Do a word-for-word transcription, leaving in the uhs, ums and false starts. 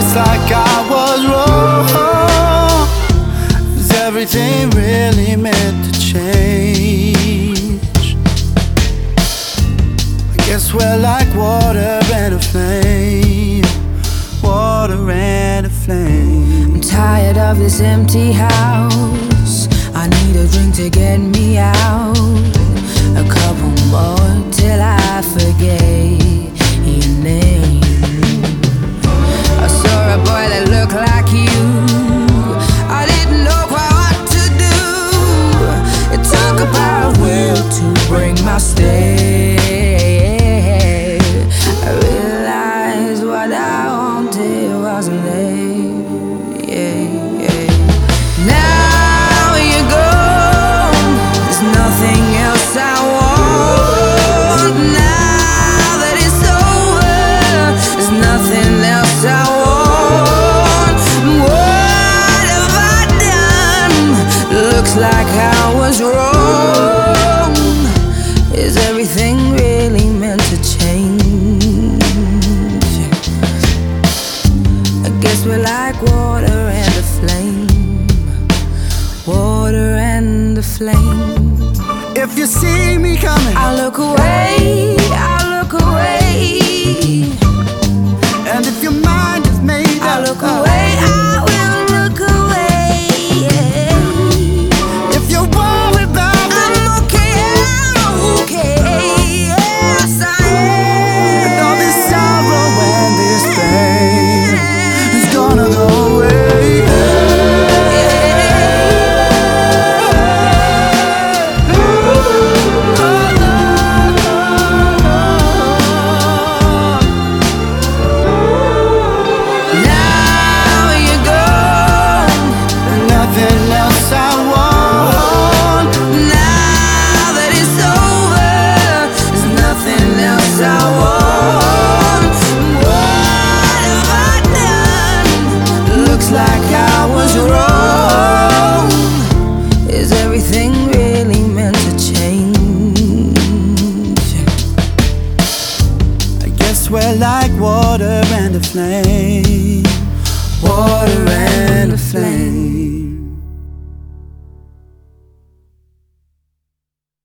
looks like I was wrong. Is everything really meant to change? I guess we're like water and a flame. Water and a flame. I'm tired of this empty house. I need a drink to get me out. A couple more till I forget your name. I saw a boy that looked like you. I didn't know quite what to do. It took about a will to bring my stay. I realized what I wanted wasn't there. Yeah, yeah. Now you're gone. There's nothing else I want. Now that it's over, there's nothing else I want. What have I done? Looks like I was wrong. Is everything really meant to change? I guess we're like water and a flame. Water and a flame. If you see me coming, I look away, I look away. and if your mind is made I up, look away, I will look away. if you're worried about me, I'm okay, I'm okay. Yes, I am. and all this sorrow and this pain is gonna go away. Now you're gone. Nothing else I want. Now that it's over, there's nothing else I want. What have I done? Looks like I was wrong. Is everything really meant to change? I guess we're like water and a flame. Water and a flame.